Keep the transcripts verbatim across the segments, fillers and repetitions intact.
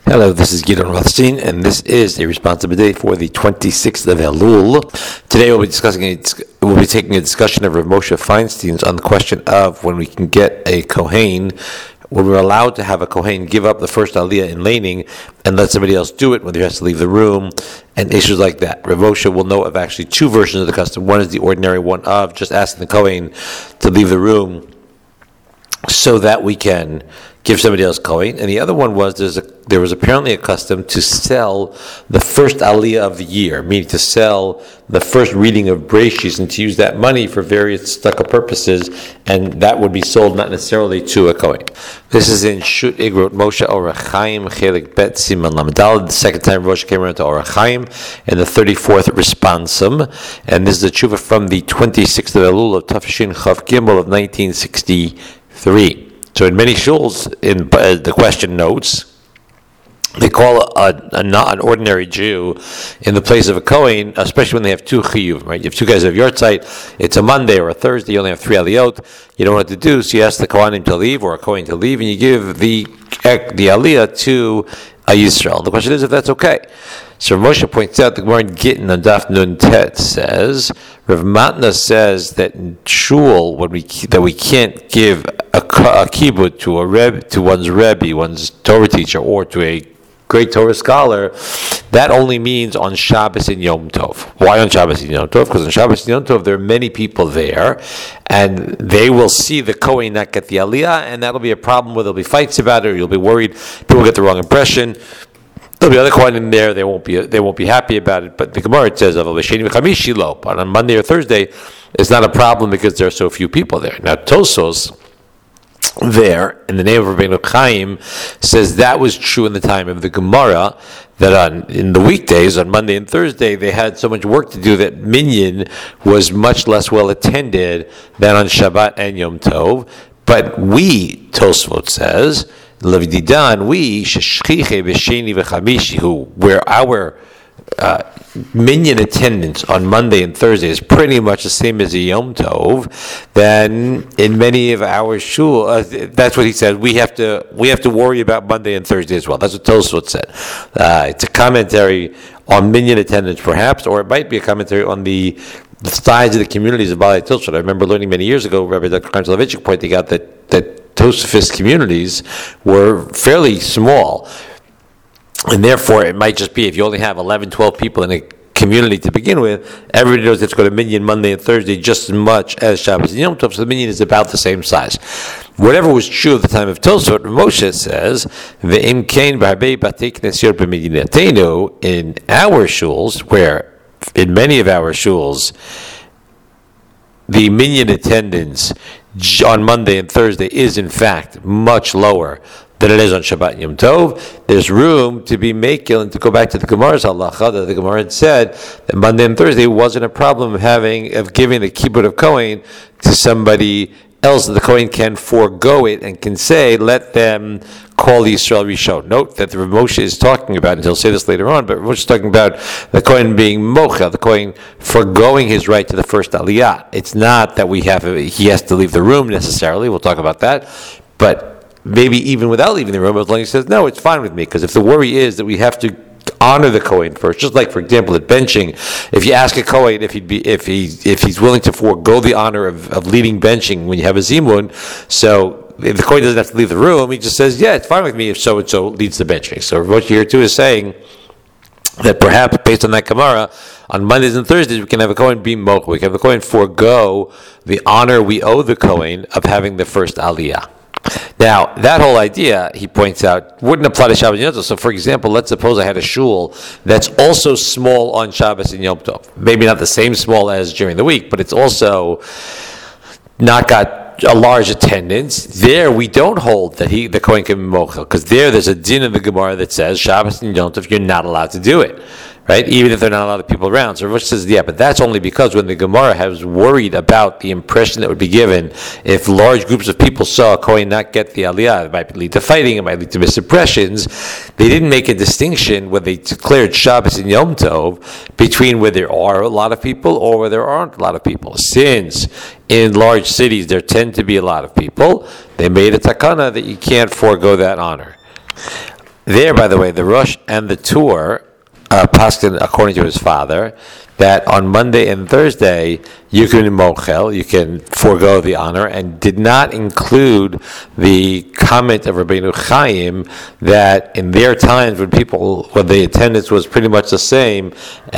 Hello, this is Gideon Rothstein, and this is a responsibility for the twenty-sixth of Elul. Today we'll be discussing a, we'll be taking a discussion of Rav Moshe Feinstein's on the question of when we can get a Kohen, when we're allowed to have a Kohen give up the first Aliyah in laning and let somebody else do it, whether he has to leave the room, and issues like that. Rav Moshe will know of actually two versions of the custom. One is the ordinary one of just asking the Kohen to leave the room so that we can give somebody else Kohen, and the other one was there's a, there was apparently a custom to sell the first Aliyah of the year, meaning to sell the first reading of Breshis and to use that money for various tzedakah purposes, and that would be sold not necessarily to a Kohen. This is in Shut Igrot Moshe Orach Chaim Chelik Bet Siman Lamadal. The second time Moshe came around to Orach Chaim, and the thirty-fourth responsum, and this is the tshuva from the twenty-sixth of Elul of Tafshin Chav Gimel of nineteen sixty-three. So in many shuls, in uh, the question notes, they call a, a not an ordinary Jew in the place of a Kohen, especially when they have two chiyuv, right? You have two guys who have yortzeit, it's a Monday or a Thursday, you only have three aliyot, you don't know what to do, so you ask the Kohanim to leave or a Kohen to leave, and you give the the aliyah to a Yisrael. The question is if that's okay. So Moshe points out the Gemara in Gittin on Daf Nun Tet says, Rav Matna says that in shul when we that we can't give a, a kibbut to a reb, to one's rebbe, one's Torah teacher, or to a great Torah scholar, that only means on Shabbos and Yom Tov. Why on Shabbos and Yom Tov? Because on Shabbos and Yom Tov there are many people there, and they will see the Kohen not get the Aliyah, and that'll be a problem where there'll be fights about it, or you'll be worried people get the wrong impression. There'll be other Kohen in there; they won't be they won't be happy about it. But the Gemara says of but on Monday or Thursday, it's not a problem because there are so few people there. Now Tosos there in the name of Rabbeinu Chaim says that was true in the time of the Gemara, that on in the weekdays on Monday and Thursday they had so much work to do that minyan was much less well attended than on Shabbat and Yom Tov. But we, Tosfot says, Levdidan, we sheshchiche b'sheni v'chamishi, who where our uh, minyan attendance on Monday and Thursday is pretty much the same as a Yom Tov, then in many of our shul, uh, that's what he said. We have to we have to worry about Monday and Thursday as well. That's what Tosfot said. Uh, it's a commentary on minyan attendance, perhaps, or it might be a commentary on the the size of the communities of Baalei Tilshot. I remember learning many years ago, Rabbi Doctor Chaim Soloveitchik pointing out that that Tosafist communities were fairly small. And therefore, it might just be if you only have eleven, twelve people in a community to begin with, everybody knows it's going to minyan Monday and Thursday just as much as Shabbos and Yom Tov, so the minyan is about the same size. Whatever was true at the time of Tosfot, Moshe says, Ve'im kein b'harbei batei knesiyot b'medinatenu, in our shuls, where in many of our shuls, the minyan attendance on Monday and Thursday is in fact much lower than it is on Shabbat and Yom Tov. There's room to be makil, and to go back to the Gemara's halacha that the Gemara had said that Monday and Thursday wasn't a problem of having of giving the kibbut of Kohen to somebody else. The Kohen can forego it and can say, let them call the Yisrael Rishon. Note that the Rav Moshe is talking about, and he'll say this later on, but Rav Moshe is talking about the Kohen being mocha, the Kohen foregoing his right to the first Aliyah. It's not that we have he has to leave the room necessarily. We'll talk about that, but maybe even without leaving the room, as long as he says, no, it's fine with me, because if the worry is that we have to honor the Kohen first, just like, for example, at benching, if you ask a Kohen if he'd be if he if he's willing to forego the honor of, of leading benching when you have a zimun, so if the Kohen doesn't have to leave the room, he just says, yeah, it's fine with me if so and so leads the benching. So what you here too is saying that perhaps based on that Gemara, on Mondays and Thursdays we can have a Kohen be mocha. We can have a Kohen forego the honor we owe the Kohen of having the first Aliyah. Now, that whole idea, he points out, wouldn't apply to Shabbos and Yom Tov. So, for example, let's suppose I had a shul that's also small on Shabbos and Yom Tov. Maybe not the same small as during the week, but it's also not got a large attendance. There, we don't hold that he the Kohen can be mochel, because there, there's a din in the Gemara that says Shabbos and Yom Tov, you're not allowed to do it. Right? Even if there are not a lot of people around. So Rosh says, yeah, but that's only because when the Gemara has worried about the impression that would be given if large groups of people saw a Kohen not get the Aliyah, it might lead to fighting, it might lead to misimpressions. They didn't make a distinction when they declared Shabbos and Yom Tov between where there are a lot of people or where there aren't a lot of people. Since in large cities there tend to be a lot of people, they made a takana that you can't forego that honor. There, by the way, the Rosh and the Tur, uh, Paskin, according to his father, that on Monday and Thursday you can mochel, you can forego the honor, and did not include the comment of Rabbeinu Chaim that in their times when people, when the attendance was pretty much the same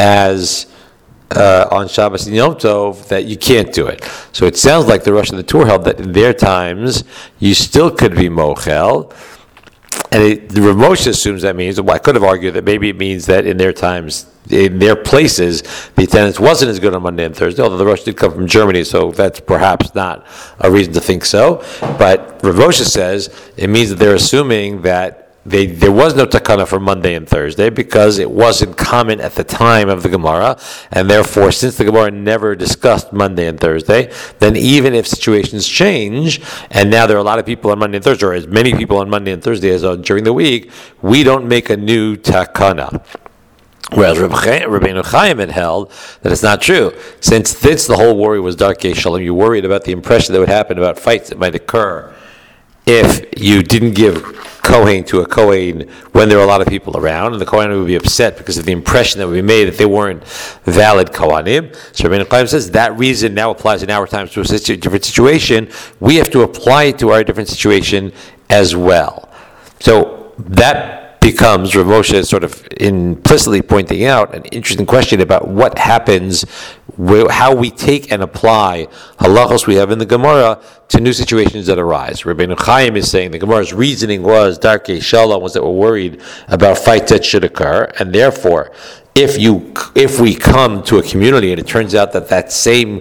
as uh, on Shabbos and Yom Tov, that you can't do it. So it sounds like the Rosh and the Tur held that in their times you still could be mochel. And it, the Rav Moshe assumes that means, well, I could have argued that maybe it means that in their times, in their places, the attendance wasn't as good on Monday and Thursday, although the Rosh did come from Germany, so that's perhaps not a reason to think so. But Rav Moshe says it means that they're assuming that They, there was no takana for Monday and Thursday because it wasn't common at the time of the Gemara, and therefore, since the Gemara never discussed Monday and Thursday, then even if situations change, and now there are a lot of people on Monday and Thursday, or as many people on Monday and Thursday as on during the week, we don't make a new takana. Whereas Rabbeinu Chaim had held that it's not true. Since this, the whole worry was Darkei Shalom, you worried about the impression that would happen about fights that might occur if you didn't give Kohen to a Kohen when there were a lot of people around, and the Kohen would be upset because of the impression that would be made that they weren't valid Kohanim. So Rabbeinu Chaim says that reason now applies in our times to a situ- different situation. We have to apply it to our different situation as well. So that becomes, Rav Moshe is sort of implicitly pointing out an interesting question about what happens, how we take and apply halachos we have in the Gemara to new situations that arise. Rabbeinu Chaim is saying the Gemara's reasoning was Darkei Shalom, was that we're worried about fights that should occur, and therefore, if you if we come to a community and it turns out that that same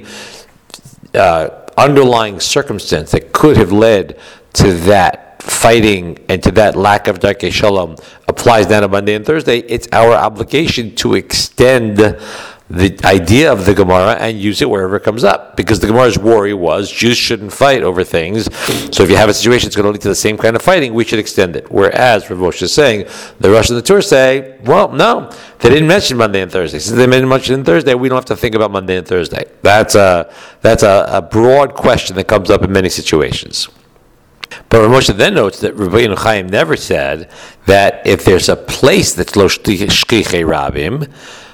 uh, underlying circumstance that could have led to that fighting and to that lack of Darkei Shalom applies now to Monday and Thursday, it's our obligation to extend the idea of the Gemara and use it wherever it comes up. Because the Gemara's worry was Jews shouldn't fight over things. So if you have a situation that's going to lead to the same kind of fighting, we should extend it. Whereas Rav Moshe is saying, the Rosh and the Tur say, well, no, they didn't mention Monday and Thursday. Since they didn't mention Thursday, we don't have to think about Monday and Thursday. That's a, that's a, a broad question that comes up in many situations. But Rav Moshe then notes that Rabbeinu Chaim never said that if there's a place that's lo shkichei rabim,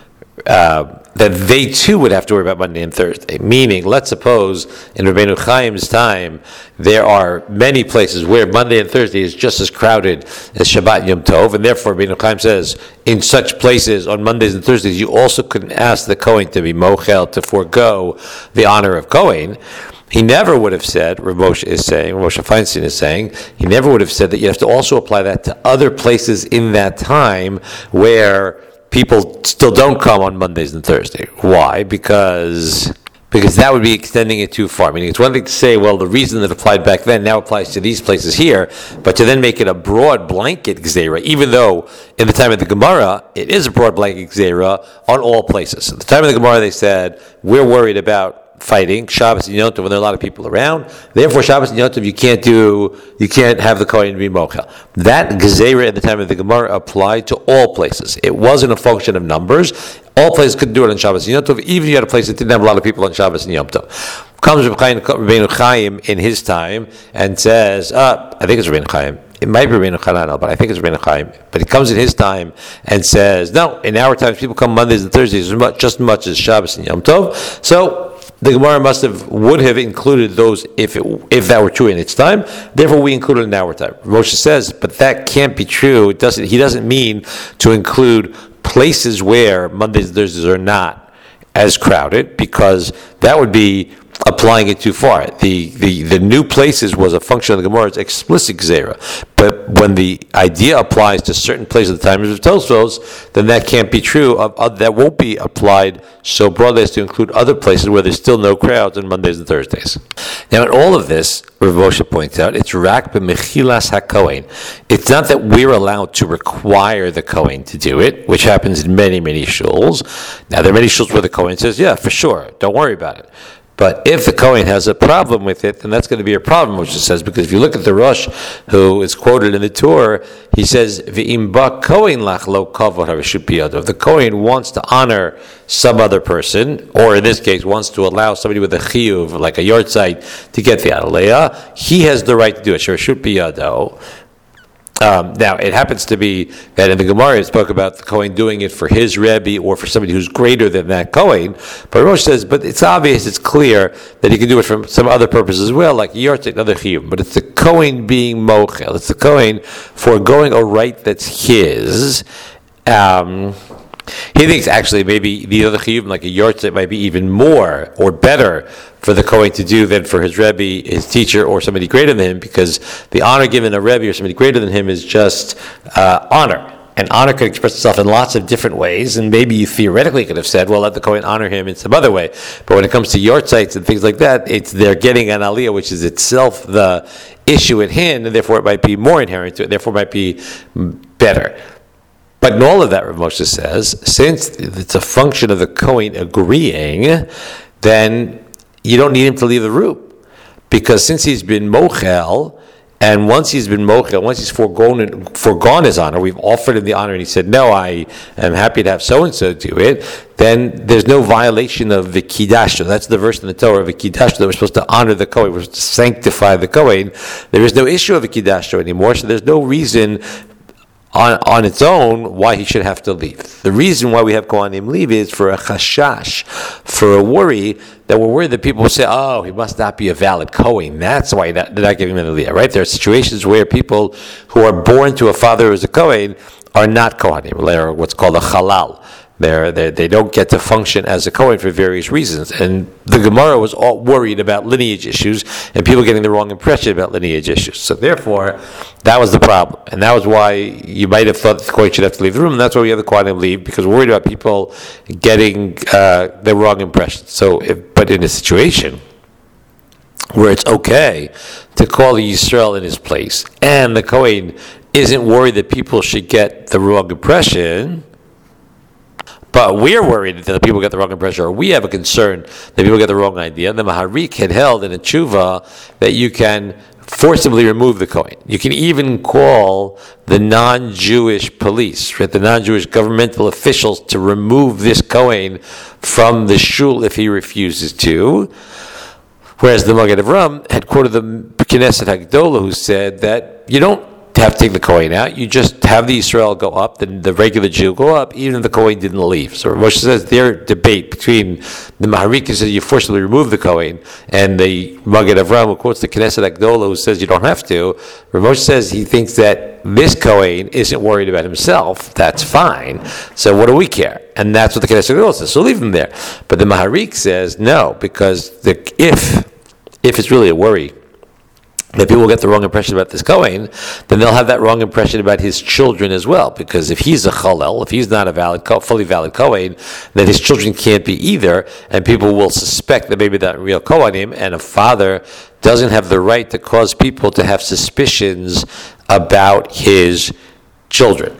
uh, that they too would have to worry about Monday and Thursday. Meaning, let's suppose in Rabbeinu Chaim's time, there are many places where Monday and Thursday is just as crowded as Shabbat and Yom Tov, and therefore Rabbeinu Chaim says, in such places on Mondays and Thursdays, you also couldn't ask the Kohen to be mochel, to forego the honor of Kohen. He never would have said, Rav Moshe is saying, Rav Moshe Feinstein is saying, he never would have said that you have to also apply that to other places in that time where people still don't come on Mondays and Thursdays. Why? Because because that would be extending it too far. Meaning it's one thing to say, well, the reason that applied back then now applies to these places here, but to then make it a broad blanket gzeira, even though in the time of the Gemara, it is a broad blanket gzeira on all places. At the time of the Gemara, they said, we're worried about fighting Shabbos and Yom Tov when there are a lot of people around. Therefore, Shabbos and Yom Tov you can't do, you can't have the Kohen be mochel. That gezerah at the time of the Gemara applied to all places. It wasn't a function of numbers. All places could do it on Shabbos and Yom Tov, even if you had a place that didn't have a lot of people on Shabbos and Yom Tov. Comes Rabbeinu Chaim in his time and says, uh, I think it's Rabbeinu Chaim. It might be Rabbeinu Chananel, but I think it's Rabbeinu Chaim. But he comes in his time and says, no, in our times people come Mondays and Thursdays just as much as Shabbos and Yom Tov. So the Gemara must have would have included those if it, if that were true in its time. Therefore, we include it in our time. Moshe says, but that can't be true. It doesn't. He doesn't mean to include places where Mondays and Thursdays are not as crowded, because that would be applying it too far. The, the, the new places was a function of the Gemara's explicit gzeira. But when the idea applies to certain places at the time of Tosfos, then that can't be true. Of, of, that won't be applied so broadly as to include other places where there's still no crowds on Mondays and Thursdays. Now, in all of this, Rav Moshe points out, it's rak b'mechilas haKohen. It's not that we're allowed to require the Kohen to do it, which happens in many, many shuls. Now, there are many shuls where the Kohen says, yeah, for sure, don't worry about it. But if the Kohen has a problem with it, then that's going to be a problem, which it says, because if you look at the Rosh, who is quoted in the Tur, he says, V'im ba Kohen lach lo kavod hareshut biyado. If the Kohen wants to honor some other person, or in this case, wants to allow somebody with a chiyuv, like a yahrzeit, to get the adaleah, he has the right to do it. Hareshut biyado. Um, now, it happens to be that in the Gemara it spoke about the Kohen doing it for his Rebbe or for somebody who's greater than that Kohen. But Rosh says, but it's obvious, it's clear that he can do it for some other purpose as well, like Yortzeit and other Chiyuv. But it's the Kohen being Mochel. It's the Kohen foregoing a right that's his. Um, he thinks actually maybe the other Chiyuv, like a Yortzeit, might be even more or better for the Kohen to do than for his Rebbe, his teacher, or somebody greater than him, because the honor given a Rebbe or somebody greater than him is just uh, honor. And honor could express itself in lots of different ways, and maybe you theoretically could have said, well, let the Kohen honor him in some other way. But when it comes to Yortzeits and things like that, it's they're getting an aliyah, which is itself the issue at hand, and therefore it might be more inherent to it, therefore it might be better. But in all of that, Rav Moshe says, since it's a function of the Kohen agreeing, then you don't need him to leave the room. Because since he's been mochel, and once he's been mochel, once he's foregone, foregone his honor, we've offered him the honor, and he said, no, I am happy to have so-and-so do it, then there's no violation of the Kiddush. That's the verse in the Torah of the Kiddush, that we're supposed to honor the Kohen, we're supposed to sanctify the Kohen. There is no issue of a Kiddush anymore, so there's no reason On, on its own, why he should have to leave. The reason why we have Kohanim leave is for a chashash, for a worry, that we're worried that people will say, oh, he must not be a valid Kohen. That's why they're not giving him an aliyah, right? There are situations where people who are born to a father who is a Kohen are not Kohanim. They're what's called a halal. They're, they're, they don't get to function as a Kohen for various reasons. And the Gemara was all worried about lineage issues and people getting the wrong impression about lineage issues. So therefore, that was the problem. And that was why you might have thought that the Kohen should have to leave the room. And that's why we have the Kohanim leave, because we're worried about people getting uh, the wrong impression. So, if, but in a situation where it's okay to call Yisrael in his place, and the Kohen isn't worried that people should get the wrong impression, but we're worried that people get the wrong impression, or we have a concern that people get the wrong idea. The Maharik had held in a tshuva that you can forcibly remove the Kohen. You can even call the non-Jewish police, right, the non-Jewish governmental officials, to remove this Kohen from the shul if he refuses to. Whereas the Maggid Avram had quoted the Knesset Hagdolah, who said that you don't have to take the Kohen out. You just have the Yisrael go up, then the regular Jew go up, even if the Kohen didn't leave. So Moshe says their debate between the Maharik, who says you forcibly remove the Kohen, and the Maggid Avram, who quotes the Knesset Hagdolah, who says you don't have to. Moshe says he thinks that this Kohen isn't worried about himself. That's fine. So what do we care? And that's what the Knesset Hagdolah says. So leave him there. But the Maharik says no, because the, if if it's really a worry that people will get the wrong impression about this Kohen, then they'll have that wrong impression about his children as well. Because if he's a chalel, if he's not a valid, fully valid Kohen, then his children can't be either, and people will suspect that maybe that real Kohanim, and a father doesn't have the right to cause people to have suspicions about his children.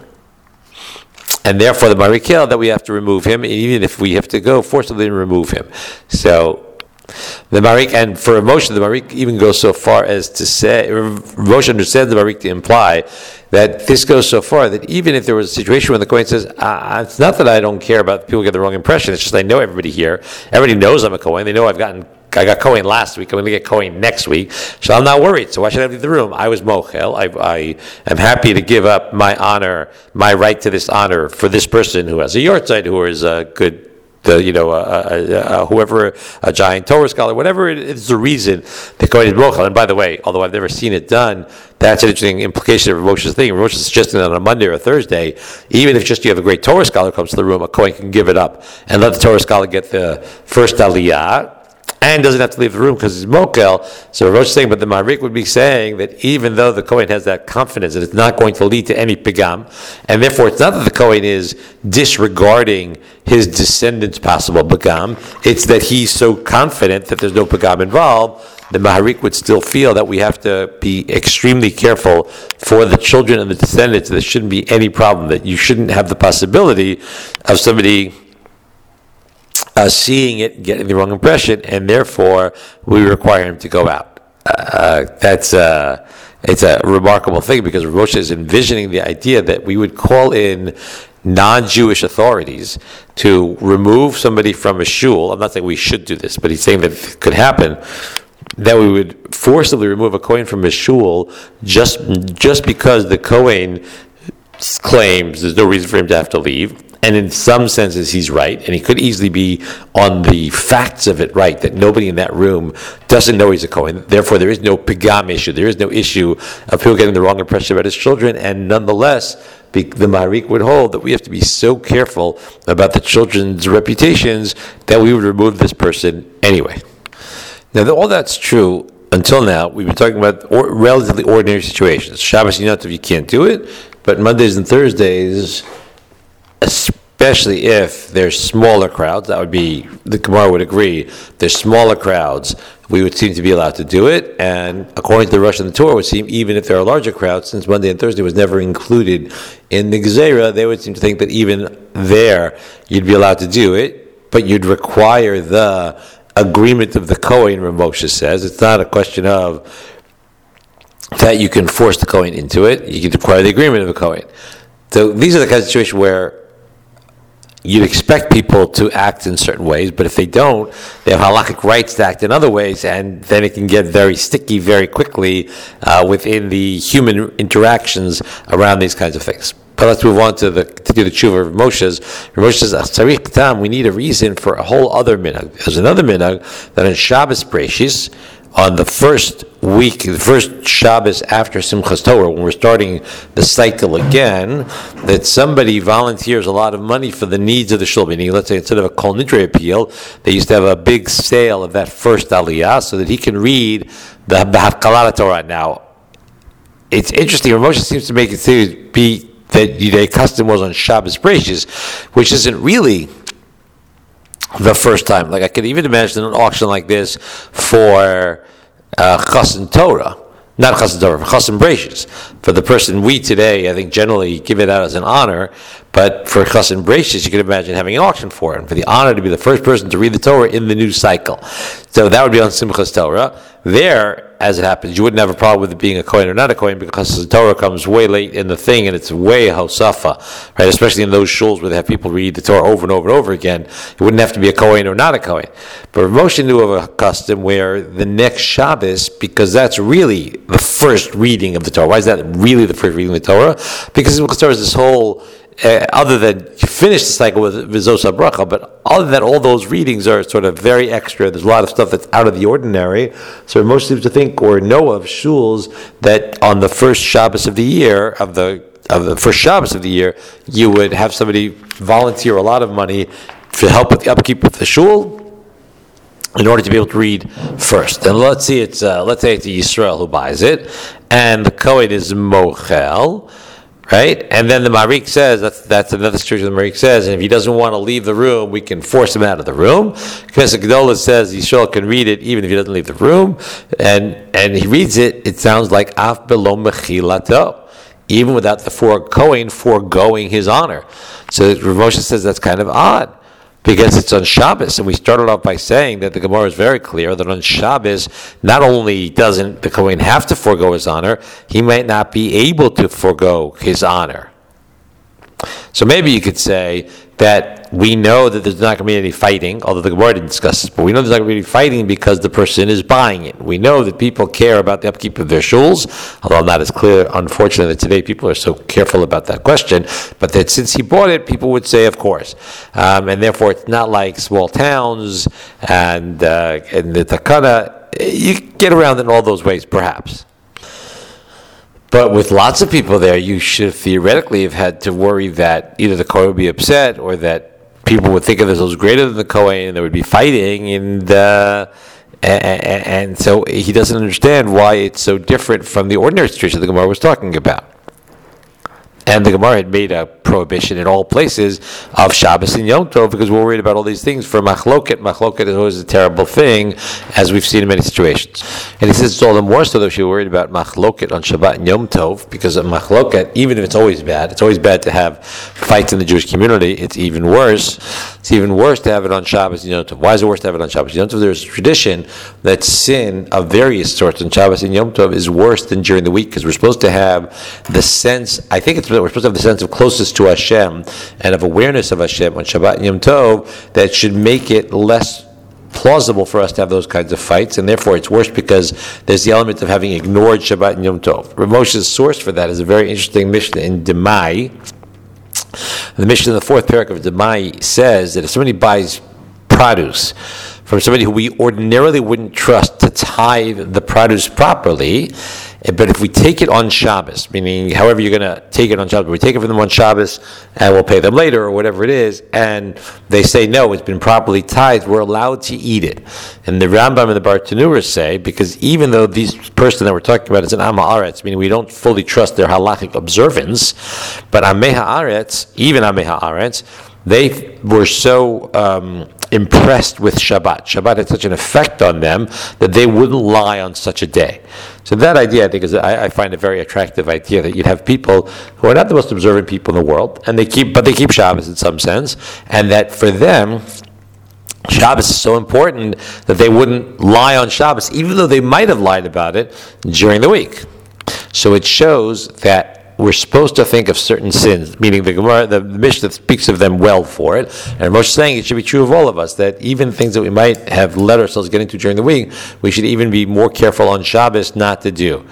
And therefore the Marikel, that we have to remove him, even if we have to go forcibly remove him. So the Marik, and for Moshe, the Marik even goes so far as to say, Moshe understands the Marik to imply that this goes so far that even if there was a situation where the Kohen says, ah, it's not that I don't care about people get the wrong impression, it's just I know everybody here, everybody knows I'm a Kohen, they know I've gotten, I got Kohen last week, I'm going to get Kohen next week, so I'm not worried, so why should I leave the room? I was Mochel, I, I am happy to give up my honor, my right to this honor for this person who has a Yortzeit, who is a good, The, you know, uh, uh, uh, whoever, a giant Torah scholar, whatever it is the reason the Kohen is Mochel. And by the way, although I've never seen it done, that's an interesting implication of Moshe's thing. Moshe is suggesting that on a Monday or a Thursday, even if just you have a great Torah scholar comes to the room, a Kohen can give it up and let the Torah scholar get the first aliyah, and doesn't have to leave the room because he's mokel. So Rosh is saying, but the Maharik would be saying that even though the Kohen has that confidence that it's not going to lead to any pigam, and therefore it's not that the Kohen is disregarding his descendants' possible pigam, it's that he's so confident that there's no pigam involved, the Maharik would still feel that we have to be extremely careful for the children and the descendants. There shouldn't be any problem, that you shouldn't have the possibility of somebody Uh, seeing it, getting the wrong impression, and therefore we require him to go out. Uh, that's uh, it's a remarkable thing, because Rosh is envisioning the idea that we would call in non-Jewish authorities to remove somebody from a shul. I'm not saying we should do this, but he's saying that it could happen, that we would forcibly remove a Kohen from his shul just just because the Kohen claims there's no reason for him to have to leave. And in some senses, he's right, and he could easily be on the facts of it right, that nobody in that room doesn't know he's a Kohen. Therefore, there is no pigam issue. There is no issue of people getting the wrong impression about his children. And nonetheless, the Maharik would hold that we have to be so careful about the children's reputations that we would remove this person anyway. Now, all that's true. Until now, we've been talking about or, relatively ordinary situations. Shabbos and Yom Tov, you can't do it, but Mondays and Thursdays, especially if there's smaller crowds, that would be, the Gemara would agree, there's smaller crowds, we would seem to be allowed to do it, and according to the Rosh and the Torah, it would seem even if there are larger crowds, since Monday and Thursday was never included in the Gezerah, they would seem to think that even there, you'd be allowed to do it, but you'd require the agreement of the Kohen, Rav Moshe says. It's not a question of that you can force the Kohen into it, you can require the agreement of the Kohen. So these are the kinds of situations where you'd expect people to act in certain ways, but if they don't, they have halakhic rights to act in other ways, and then it can get very sticky very quickly uh, within the human interactions around these kinds of things. But let's move on to the to do the tshuva of Moshe's. Moshe says, "Tzarich tam." We need a reason for a whole other minhag. There's another minhag that on Shabbos Breishis, on the first week, the first Shabbos after Simchas Torah, when we're starting the cycle again, that somebody volunteers a lot of money for the needs of the shul. Meaning, let's say instead of a Kol Nidre appeal, they used to have a big sale of that first Aliyah so that he can read the Hafkalat Torah. Now, it's interesting. Moshe seems to make it to be that the custom was on Shabbos Breishis, which isn't really the first time. Like I could even imagine an auction like this for uh, Chassan Torah, not Chassan Torah, for Chassan Breishis. For the person we today, I think generally give it out as an honor, but for Chassan Breishis, you could imagine having an auction for it, and for the honor to be the first person to read the Torah in the new cycle. So that would be on Simchas Torah. There, as it happens, you wouldn't have a problem with it being a Kohen or not a Kohen, because the Torah comes way late in the thing, and it's way Hosafa, right? Especially in those shuls where they have people read the Torah over and over and over again. It wouldn't have to be a Kohen or not a Kohen. But Moshe knew of a custom where the next Shabbos, because that's really the first reading of the Torah. Why is that really the first reading of the Torah? Because the Torah is this whole, uh, other than you finish the cycle with Vizos HaBracha, but other than all those readings are sort of very extra. There's a lot of stuff that's out of the ordinary. So most seems to think or know of shuls that on the first Shabbos of the year, of the of the first Shabbos of the year, you would have somebody volunteer a lot of money to help with the upkeep of the shul in order to be able to read first. And let's see, it's uh, let's say it's a Yisrael who buys it, and the Kohen is Mochel. Right? And then the Marik says, that's that's another situation the Marik says, and if he doesn't want to leave the room, we can force him out of the room. Knesset Gedolah says Yisrael can read it even if he doesn't leave the room. And and he reads it, it sounds like Af Belo Mechilato, even without the four Kohen foregoing his honor. So Rav Moshe says that's kind of odd, because it's on Shabbos, and we started off by saying that the Gemara is very clear that on Shabbos, not only doesn't the Kohen have to forego his honor, he might not be able to forego his honor. So maybe you could say that we know that there's not going to be any fighting, although the Gemara didn't discuss this, but we know there's not going to be any fighting because the person is buying it. We know that people care about the upkeep of their shuls, although not as clear, unfortunately, that today people are so careful about that question, but that since he bought it, people would say, of course. Um, and therefore, it's not like small towns and, uh, and the Takana. You get around in all those ways, perhaps. But with lots of people there, you should theoretically have had to worry that either the Kohen would be upset or that people would think of themselves greater than the Kohen and there would be fighting. And, uh, and, and so he doesn't understand why it's so different from the ordinary situation the Gemara was talking about. And the Gemara had made a prohibition in all places of Shabbos and Yom Tov because we're worried about all these things for machloket. Machloket is always a terrible thing, as we've seen in many situations. And he says it's all the more so that if you're worried about machloket on Shabbat and Yom Tov, because of machloket, even if it's always bad, it's always bad to have fights in the Jewish community. It's even worse. It's even worse to have it on Shabbos and Yom Tov. Why is it worse to have it on Shabbos and Yom Tov? There's a tradition that sin of various sorts on Shabbos and Yom Tov is worse than during the week because we're supposed to have the sense, I think it's we're supposed to have the sense of closeness to Hashem and of awareness of Hashem on Shabbat and Yom Tov that should make it less plausible for us to have those kinds of fights, and therefore it's worse because there's the element of having ignored Shabbat and Yom Tov. Rav Moshe's source for that is a very interesting Mishnah in Demai. The Mishnah in the fourth parak of Demai says that if somebody buys produce from somebody who we ordinarily wouldn't trust to tithe the produce properly, but if we take it on Shabbos, meaning however you're going to take it on Shabbos, we take it from them on Shabbos and we'll pay them later or whatever it is, and they say, no, it's been properly tithed, we're allowed to eat it. And the Rambam and the Bartanura say, because even though this person that we're talking about is an Am Haaretz, meaning we don't fully trust their halachic observance, but Amei Haaretz, even Amei Haaretz, they were so um, impressed with Shabbat. Shabbat had such an effect on them that they wouldn't lie on such a day. So that idea, I think, is I, I find a very attractive idea that you'd have people who are not the most observant people in the world, and they keep, but they keep Shabbos in some sense, and that for them, Shabbos is so important that they wouldn't lie on Shabbos, even though they might have lied about it during the week. So it shows that we're supposed to think of certain sins, meaning the Gemara, the, the Mishnah speaks of them well for it. And Moshe is saying it should be true of all of us, that even things that we might have let ourselves get into during the week, we should even be more careful on Shabbos not to do.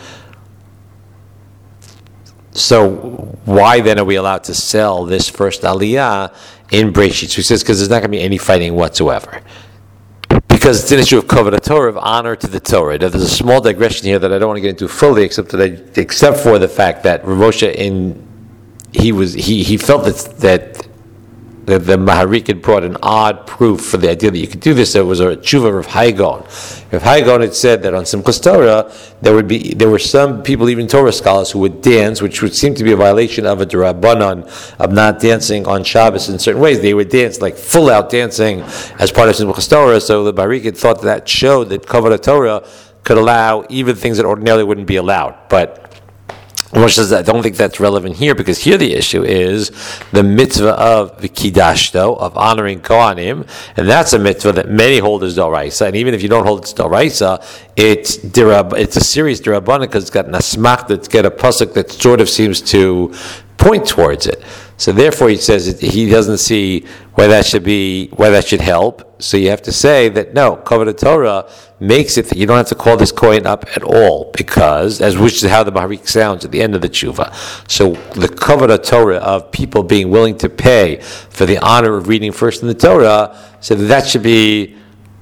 So why then are we allowed to sell this first aliyah in Breshit? So he says, because there's not going to be any fighting whatsoever. Because it's an issue of kavod Torah, of honor to the Torah. Now, there's a small digression here that I don't want to get into fully, except that I, except for the fact that Rav Moshe, in he was he he felt that that the, the Maharik had brought an odd proof for the idea that you could do this. There was a tshuva of Hai Gaon. Rav Hai Gaon had said that on Simchas Torah there would be there were some people, even Torah scholars, who would dance, which would seem to be a violation of a D'Rabbanan of not dancing on Shabbos in certain ways. They would dance like full out dancing as part of Simchas Torah. So the Maharik had thought that, that showed that kavod Torah could allow even things that ordinarily wouldn't be allowed, but Moshe says, I don't think that's relevant here, because here the issue is the mitzvah of V'kidashto, of honoring Kohanim, and that's a mitzvah that many hold as Doraisa, and even if you don't hold it's Doraisa, it's dirab, it's a serious D'Rabbanan, because it's got an asmach, that's got a pasuk that sort of seems to point towards it. So therefore he says it, he doesn't see why that should be, why that should help. So you have to say that no, kavod Torah makes it that you don't have to call this coin up at all, because, as which is how the Maharik sounds at the end of the tshuva. So the kavod Torah of people being willing to pay for the honor of reading first in the Torah, so that should be,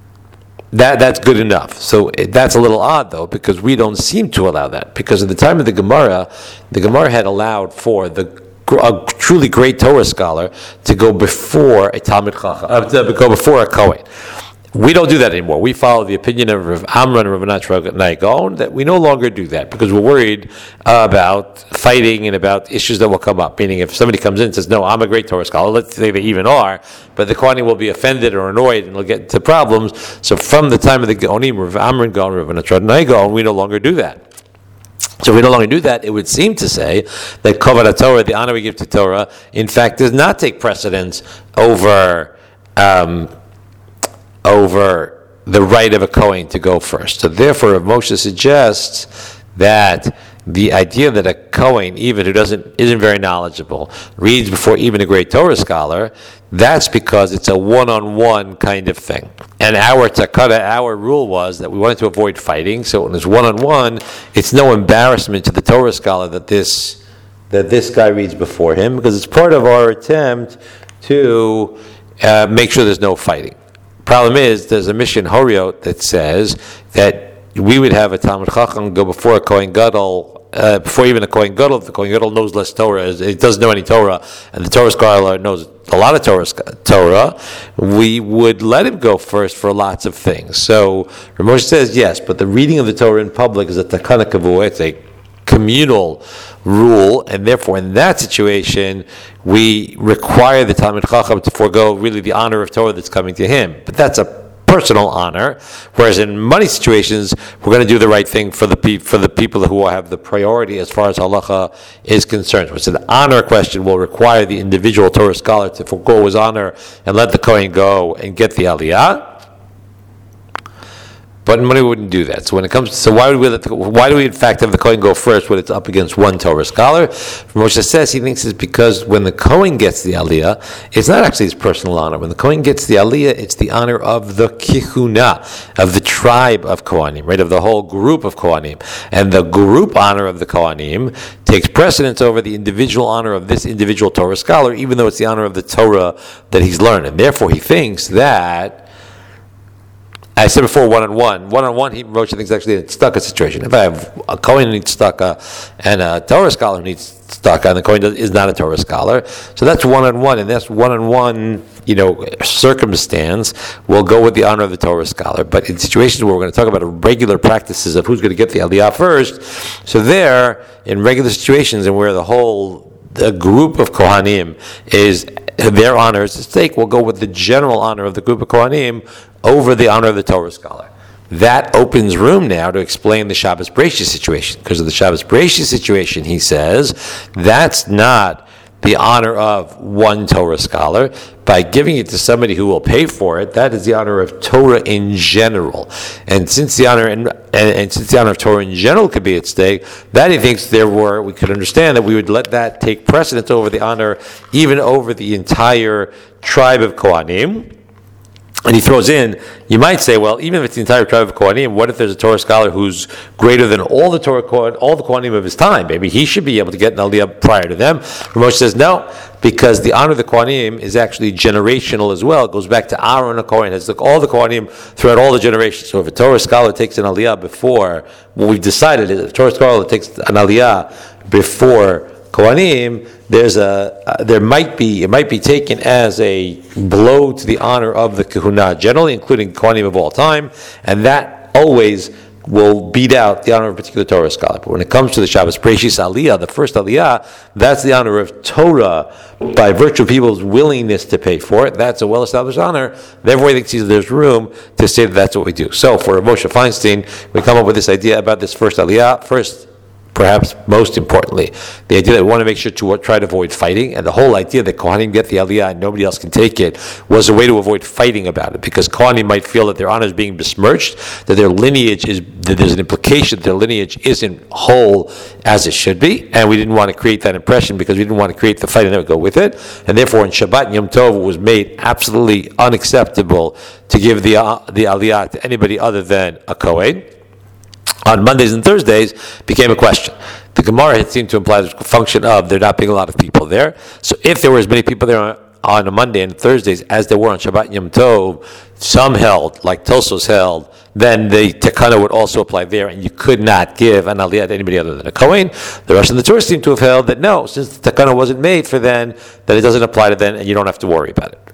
that that's good enough. So it, that's a little odd though, because we don't seem to allow that. Because at the time of the Gemara, the Gemara had allowed for the a truly great Torah scholar to go before a Talmid Chacham, uh, to go before a Kohen. We don't do that anymore. We follow the opinion of Rav Amram and Rav Nachman Gaon that we no longer do that, because we're worried uh, about fighting and about issues that will come up. Meaning, if somebody comes in and says, no, I'm a great Torah scholar, let's say they even are, but the Kohanim will be offended or annoyed and they'll get into problems. So from the time of the Gaonim, Rav Amram Gaon, Rav Nachman Gaon, we no longer do that. So if we no longer do that, it would seem to say that kavod Torah, the honor we give to Torah, in fact, does not take precedence over um, over the right of a Kohen to go first. So therefore, Rav Moshe suggests that the idea that a Kohen, even who doesn't isn't very knowledgeable, reads before even a great Torah scholar, that's because it's a one-on-one kind of thing. And our takada, our rule was that we wanted to avoid fighting, so when it's one-on-one, it's no embarrassment to the Torah scholar that this that this guy reads before him, because it's part of our attempt to uh, make sure there's no fighting. Problem is, there's a mission Horiot that says that we would have a Talmid Chacham go before a Kohen Gadol, uh, before even a Kohen Gadol. If the Kohen Gadol knows less Torah, it doesn't know any Torah, and the Torah scholar knows a lot of Torah, Torah, we would let him go first for lots of things. So Rav Moshe says yes, but the reading of the Torah in public is a takana kavua, it's a communal rule, and therefore in that situation we require the Talmid Chacham to forego really the honor of Torah that's coming to him. But that's a personal honor, whereas in money situations we're going to do the right thing for the pe- for the people who have the priority as far as halacha is concerned. Which is an honor question will require the individual Torah scholar to forego his honor and let the Kohen go and get the aliyah. But money wouldn't do that. So when it comes, so why would we let the, why do we in fact have the Kohen go first when it's up against one Torah scholar? Moshe says he thinks it's because when the Kohen gets the Aliyah, it's not actually his personal honor. When the Kohen gets the Aliyah, it's the honor of the Kihuna, of the tribe of Kohanim, right, of the whole group of Kohanim. And the group honor of the Kohanim takes precedence over the individual honor of this individual Torah scholar, even though it's the honor of the Torah that he's learned. And therefore he thinks that, I said before, one-on-one. One-on-one, he Moshe thinks actually it's tzedakah situation. If I have a Kohen who needs tzedakah and a Torah scholar who needs tzedakah, and the Kohen is not a Torah scholar, so that's one-on-one, and that's one-on-one, you know, circumstance, we'll go with the honor of the Torah scholar. But in situations where we're going to talk about regular practices of who's going to get the Aliyah first, so there, in regular situations and where the whole the group of Kohanim is, their honor is at stake, we'll go with the general honor of the group of Kohanim over the honor of the Torah scholar. That opens room now to explain the Shabbos Bereishis situation. Because of the Shabbos Bereishis situation, he says, that's not the honor of one Torah scholar. By giving it to somebody who will pay for it, that is the honor of Torah in general. And since the honor and, and, and since the honor of Torah in general could be at stake, that he thinks therefore we could understand that we would let that take precedence over the honor, even over the entire tribe of Kohanim. And he throws in, you might say, well, even if it's the entire tribe of Kohanim, what if there's a Torah scholar who's greater than all the Torah, all the Kohanim of his time? Maybe he should be able to get an Aliyah prior to them. Moshe says no, because the honor of the Kohanim is actually generational as well. It goes back to Aaron the Kohen. It's like all the Kohanim throughout all the generations. So if a Torah scholar takes an Aliyah before, what we've decided is if a Torah scholar takes an Aliyah before Kohanim, there's a uh, there might be it might be taken as a blow to the honor of the Kahuna generally, including Kohanim of all time, and that always will beat out the honor of a particular Torah scholar. But when it comes to the Shabbos Bereishis Aliyah, the first Aliyah, that's the honor of Torah by virtue of people's willingness to pay for it. That's a well-established honor. Therefore, he thinks there's room to say that that's what we do. So for Moshe Feinstein, we come up with this idea about this first Aliyah. First, perhaps most importantly, the idea that we want to make sure to try to avoid fighting, and the whole idea that Kohanim get the Aliyah and nobody else can take it was a way to avoid fighting about it, because Kohanim might feel that their honor is being besmirched, that their lineage is, that there's an implication that their lineage isn't whole as it should be, and we didn't want to create that impression because we didn't want to create the fighting that would go with it, and therefore in Shabbat and Yom Tov it was made absolutely unacceptable to give the, uh, the Aliyah to anybody other than a Kohen. On Mondays and Thursdays became a question. The Gemara had seemed to imply the function of there not being a lot of people there. So if there were as many people there on, on a Monday and Thursdays as there were on Shabbat and Yom Tov, some held, like Tosos held, then the Tekana would also apply there, and you could not give an Aliyah to anybody other than a Kohen. The Rosh and the Torah seem to have held that no, since the Tekana wasn't made for then, that it doesn't apply to then, and you don't have to worry about it.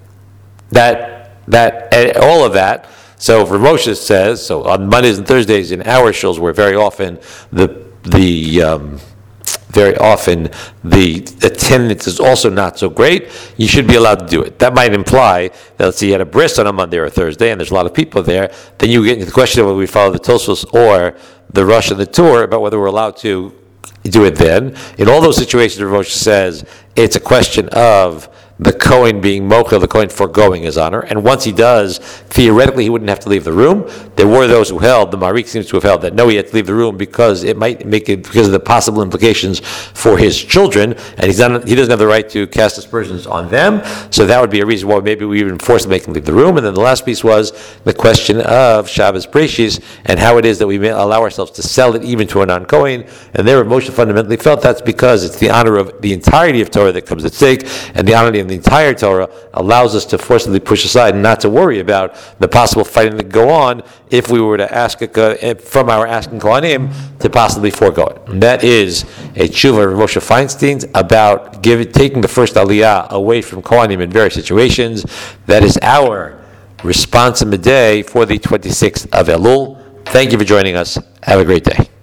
That, that, all of that. So for Moshe says, so on Mondays and Thursdays in our shuls, where very often the the um, very often the attendance is also not so great, you should be allowed to do it. That might imply that, let's say you had a bris on a Monday or a Thursday and there's a lot of people there, then you get into the question of whether we follow the Tosfos or the Rosh and the Tur about whether we're allowed to do it then. In all those situations where Moshe says it's a question of the Kohen being mochel, the Kohen foregoing his honor, and once he does, theoretically he wouldn't have to leave the room. There were those who held, the Marik seems to have held, that no, he had to leave the room because it might make it, because of the possible implications for his children, and he's not, he doesn't have the right to cast aspersions on them, so that would be a reason why maybe we even forced to make him leave the room. And then the last piece was the question of Shabbos Bereishis, and how it is that we may allow ourselves to sell it even to a non-Kohen, and there Moshe fundamentally felt that's because it's the honor of the entirety of Torah that comes at stake, and the honor of the entire Torah allows us to forcibly push aside and not to worry about the possible fighting that could go on if we were to ask a, from our asking Kohanim to possibly forego it. And that is a tshuva of Moshe Feinstein about give, taking the first Aliyah away from Kohanim in various situations. That is our response in the day for the twenty-sixth of Elul. Thank you for joining us. Have a great day.